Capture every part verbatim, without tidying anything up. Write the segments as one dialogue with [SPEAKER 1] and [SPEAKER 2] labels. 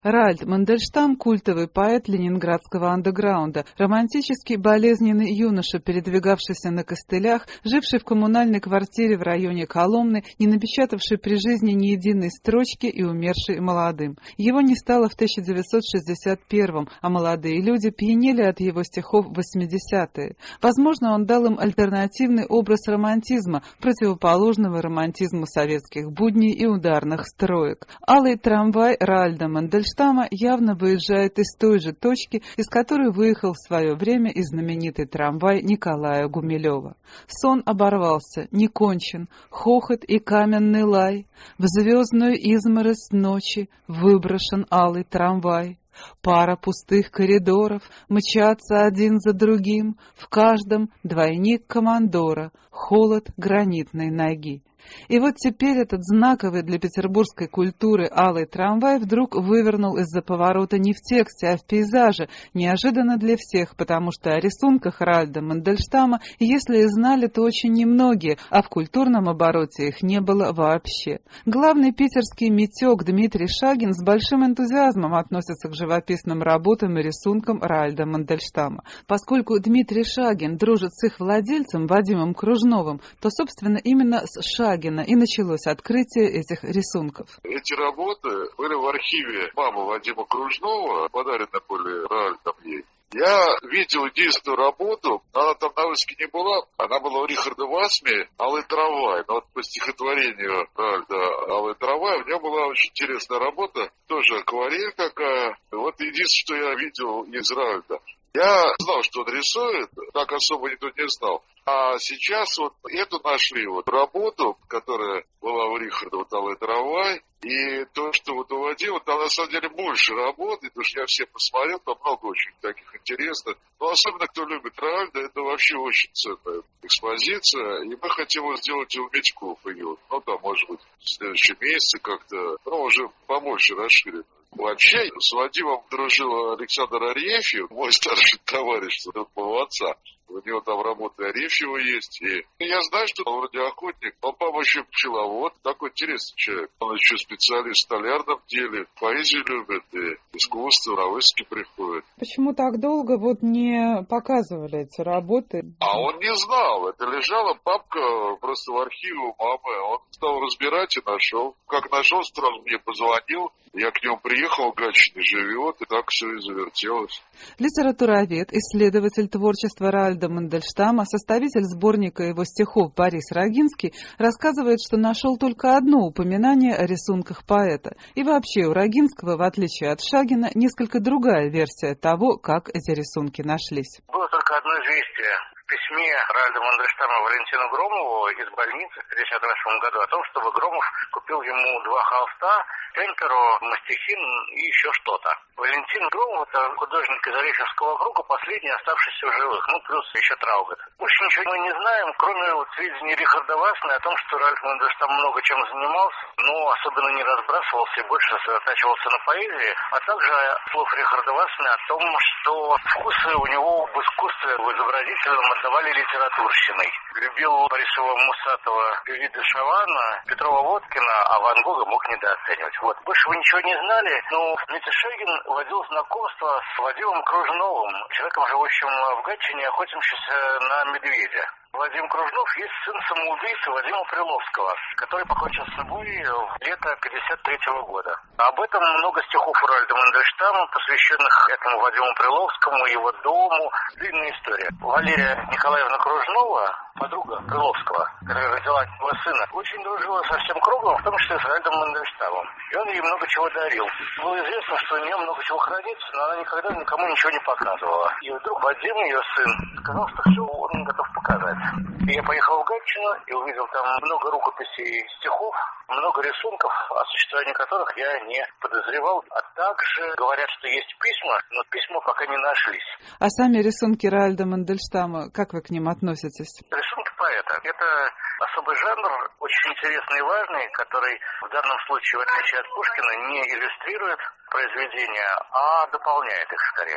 [SPEAKER 1] Роальд Мандельштам – культовый поэт ленинградского андеграунда, романтический болезненный юноша, передвигавшийся на костылях, живший в коммунальной квартире в районе Коломны, не напечатавший при жизни ни единой строчки и умерший молодым. Его не стало в тысяча девятьсот шестьдесят первом, а молодые люди пьянели от его стихов в восьмидесятые. Возможно, он дал им альтернативный образ романтизма, противоположного романтизму советских будней и ударных строек. «Алый трамвай» Роальда Мандельштама явно выезжает из той же точки, из которой выехал в свое время и знаменитый трамвай Николая Гумилева. Сон оборвался, не кончен, хохот и каменный лай. В звездную изморозь ночи выброшен алый трамвай. Пара пустых коридоров мчатся один за другим, в каждом двойник командора, холод гранитной ноги. И вот теперь этот знаковый для петербургской культуры алый трамвай вдруг вывернул из-за поворота не в тексте, а в пейзаже, неожиданно для всех, потому что о рисунках Роальда Мандельштама, если и знали, то очень немногие, а в культурном обороте их не было вообще. Главный питерский метек Дмитрий Шагин с большим энтузиазмом относится к живописным работам и рисункам Роальда Мандельштама. Поскольку Дмитрий Шагин дружит с их владельцем Вадимом Кружновым, то, собственно, именно с Шагином и началось открытие этих рисунков.
[SPEAKER 2] Эти работы были в архиве мамы Вадима Кружнова, подарены были Роальдом ей. Я видел единственную работу, она там на выставке не была, она была у Рихарда Васме «Алый трамвай». Но вот по стихотворению Роальда «Алый трамвай» у него была очень интересная работа, тоже акварель такая. Вот единственное, что я видел из Роальда. Я знал, что он рисует, так особо никто не знал. А сейчас вот эту нашли, вот работу, которая была у Рихарда, вот «Алый трамвай», и то, что вот у Вадима, там на самом деле больше работы, потому что я все посмотрел, там много очень таких интересных. Но особенно, кто любит Роальда, это вообще очень ценная экспозиция, и мы хотим вот сделать у Медьков ее, ну там, может быть, в следующем месяце как-то, ну, уже побольше расширено. Вообще, с Вадимом дружил Александр Арефьев, мой старший товарищ, от моего отца. У него там работы Арефьева есть. И я знаю, что он вроде охотник, он, по-моему, еще пчеловод. Такой интересный человек. Он еще специалист в столярном деле, поэзию любит, и искусство, на выставки приходит.
[SPEAKER 1] Почему так долго вот не показывали эти работы?
[SPEAKER 2] А он не знал. Это лежала папка просто в архиве у мамы. Он стал разбирать и нашел. Как нашел, сразу мне позвонил. Я к нему приехал, в Гатчине живет, и так все и завертелось.
[SPEAKER 1] Литературовед, исследователь творчества Роальда Мандельштама, составитель сборника его стихов Борис Рогинский, рассказывает, что нашел только одно упоминание о рисунках поэта. И вообще у Рогинского, в отличие от Шагина, несколько другая версия того, как эти рисунки нашлись.
[SPEAKER 3] Было только одно известие. В письме Роальда Мандельштама Валентину Громову из больницы в тысяча девятьсот пятьдесят восьмом году о том, чтобы Громов купил ему два холста, Пентеру, мастихин и еще что-то. Валентин Громов — это художник из Ореховского округа, последний оставшийся в живых, ну плюс еще Траугот. Больше ничего мы не знаем, кроме вот сведений Рихарда Васны о том, что Роальд Мандельштам много чем занимался, но особенно не разбрасывался и больше сосредотачивался на поэзии, а также слов Рихарда Васны о том, что вкусы у него в искусстве, в изобразительном отдавали литературщиной. Любил Борисова Мусатова, Гюрида Шавана, Петрова Водкина, а Ван Гога мог недооценивать. Вот. Больше вы ничего не знали, но Дмитрий Шагин водил знакомство с Вадимом Кружновым, человеком, живущим в Гатчине, охотившимся на медведя. Вадим Кружнов есть сын самоубийцы Вадима Приловского, который покончил с собой в лето пятьдесят третьего года. Об этом много стихов у Роальда Мандельштама, посвященных этому Вадиму Приловскому, его дому. Длинная история. Валерия Николаевна Кружнова, подруга Приловского, которая родила его сына, очень дружила со всем кругом, в том числе с Роальдом Мандельштамом. И он ей много чего дарил. Было известно, что у нее много чего хранится, но она никогда никому ничего не показывала. И вдруг Вадим, ее сын, сказал, что все он готов показать. И я поехал в Гатчину и увидел там много рукописей стихов, много рисунков, о существовании которых я не подозревал. А также говорят, что есть письма, но письма пока не нашлись.
[SPEAKER 1] А сами рисунки Роальда Мандельштама, как вы к ним относитесь?
[SPEAKER 3] Рисунки поэта — это особый жанр, очень интересный и важный, который в данном случае, в отличие от Пушкина, не иллюстрирует произведения, а дополняет их скорее.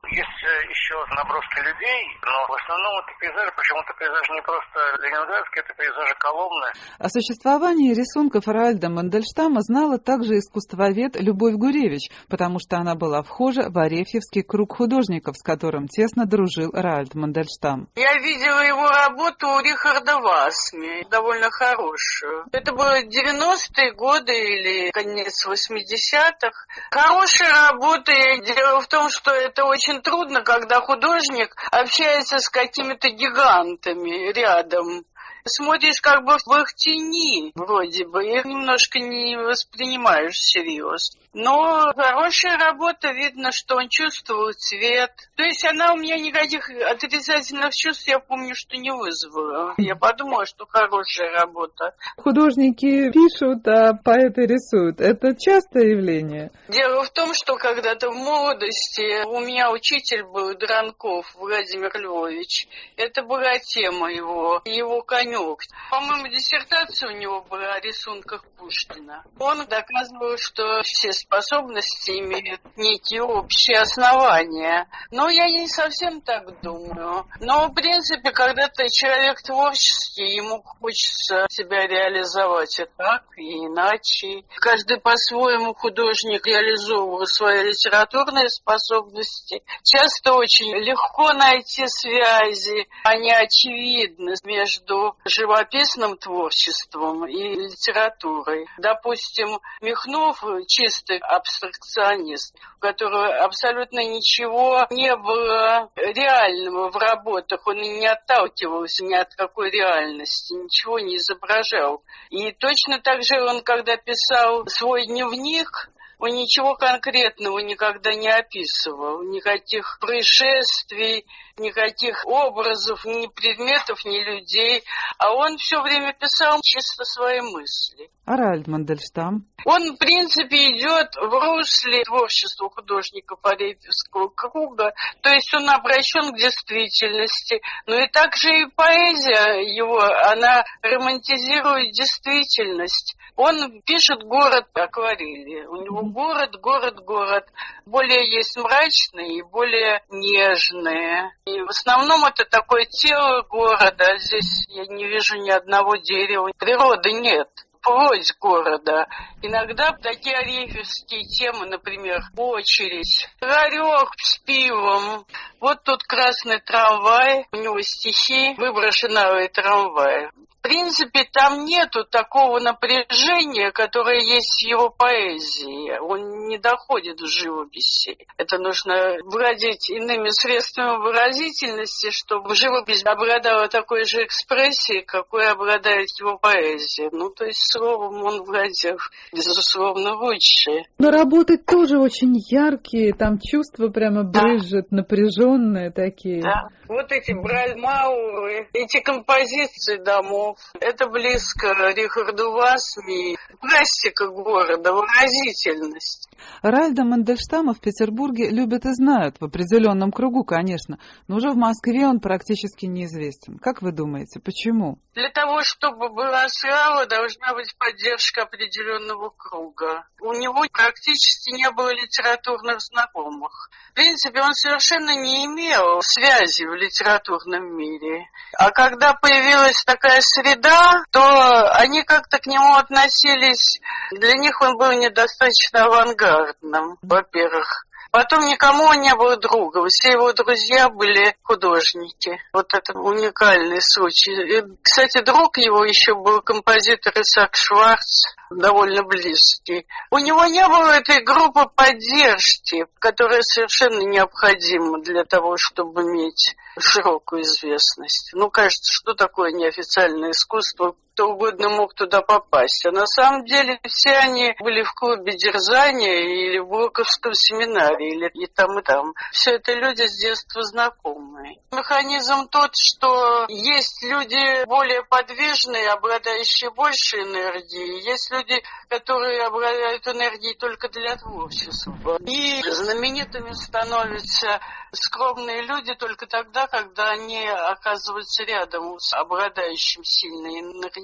[SPEAKER 3] Есть еще наброски людей, но в основном это пейзажи, почему-то пейзажи не просто ленинградские, это пейзажи Коломны.
[SPEAKER 1] О существовании рисунков Роальда Мандельштама знала также искусствовед Любовь Гуревич, потому что она была вхожа в Арефьевский круг художников, с которым тесно дружил Роальд Мандельштам.
[SPEAKER 4] Я видела его работу у Рихарда Васми, довольно хорошую. Это было девяностые годы или конец восьмидесятых. Хорошая работа. Дело в том, что это очень трудно, когда художник общается с какими-то гигантами рядом. Смотришь как бы в их тени, вроде бы, их немножко не воспринимаешь всерьез. Но хорошая работа, видно, что он чувствует цвет. То есть она у меня никаких отрицательных чувств, я помню, что не вызвала. Я подумала, что хорошая работа.
[SPEAKER 1] Художники пишут, а поэты рисуют. Это частое явление?
[SPEAKER 4] Дело в том, что когда-то в молодости у меня учитель был Дранков Владимир Львович. Это была тема его, его конек. По-моему, диссертация у него была о рисунках Пушкина. Он доказывал, что все способности имеют некие общие основания. Но я не совсем так думаю. Но, в принципе, когда ты человек творческий, ему хочется себя реализовать и так, и иначе. Каждый по-своему художник реализовывал свои литературные способности. Часто очень легко найти связи, они очевидны между живописным творчеством и литературой. Допустим, Михнов чистый абстракционист, у которого абсолютно ничего не было реального в работах, он и не отталкивался ни от какой реальности, ничего не изображал. И точно так же он, когда писал свой дневник, он ничего конкретного никогда не описывал, никаких происшествий, никаких образов, ни предметов, ни людей, а он все время писал чисто свои мысли.
[SPEAKER 1] А Роальд Мандельштам?
[SPEAKER 4] Он, в принципе, идет в русле творчества художников Арефьевского круга, то есть он обращен к действительности, но и также и поэзия его, она романтизирует действительность. Он пишет город акварели. У него город, город, город. Более есть мрачные и более нежные. И в основном это такое тело города. Здесь я не вижу ни одного дерева. Природы нет. Плоть города. Иногда такие арефьевские темы, например, очередь, ларек с пивом. Вот тут красный трамвай, у него стихи «Выброшенного трамвая». В принципе, там нету такого напряжения, которое есть в его поэзии. Он не доходит в живописи. Это нужно владеть иными средствами выразительности, чтобы живопись обладала такой же экспрессией, какой обладает его поэзия. Ну, то есть словом он владел, безусловно, лучше.
[SPEAKER 1] Но работы тоже очень яркие, там чувства прямо брызжут, да. Напряженные такие.
[SPEAKER 4] Да. Вот эти бральмауры, эти композиции домов. Это близко Рихарду Васми. Пластика города, выразительность.
[SPEAKER 1] Роальда Мандельштама в Петербурге любят и знают, в определенном кругу, конечно, но уже в Москве он практически неизвестен. Как вы думаете, почему?
[SPEAKER 4] Для того, чтобы была слава, должна быть поддержка определенного круга. У него практически не было литературных знакомых. В принципе, он совершенно не имел связи в литературном мире. А когда появилась такая среда, то они как-то к нему относились. Для них он был недостаточно авангардным, во-первых. Потом никому он не был другом. Все его друзья были художники. Вот это уникальный случай. И, кстати, друг его еще был композитор Исаак Шварц, довольно близкий. У него не было этой группы поддержки, которая совершенно необходима для того, чтобы иметь широкую известность. Ну, кажется, что такое неофициальное искусство? Кто угодно мог туда попасть. А на самом деле все они были в клубе дерзания или в Волковском семинаре, или и там, и там. Все это люди с детства знакомые. Механизм тот, что есть люди более подвижные, обладающие большей энергией. Есть люди, которые обладают энергией только для творчества. И знаменитыми становятся скромные люди только тогда, когда они оказываются рядом с обладающим сильной энергией.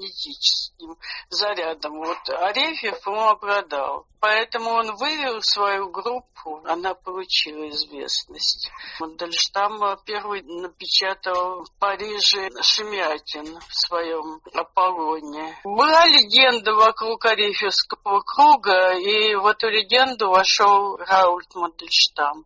[SPEAKER 4] энергетическим зарядом. Вот Арефьев ему обладал. Поэтому он вывел свою группу, она получила известность. Мандельштам первый напечатал в Париже Шемякин в своем Аполлоне. Была легенда вокруг Арефьевского круга, и в эту легенду вошел Рауль Мандельштам.